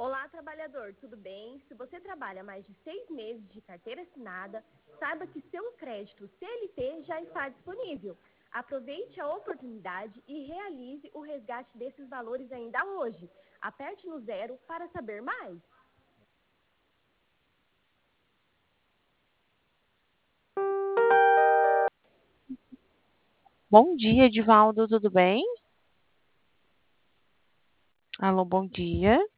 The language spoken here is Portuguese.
Olá, trabalhador, tudo bem? Se você trabalha mais de 6 meses de carteira assinada, saiba que seu crédito CLT já está disponível. Aproveite a oportunidade e realize o resgate desses valores ainda hoje. Aperte no zero para saber mais. Bom dia, Edivaldo, tudo bem? Alô, bom dia.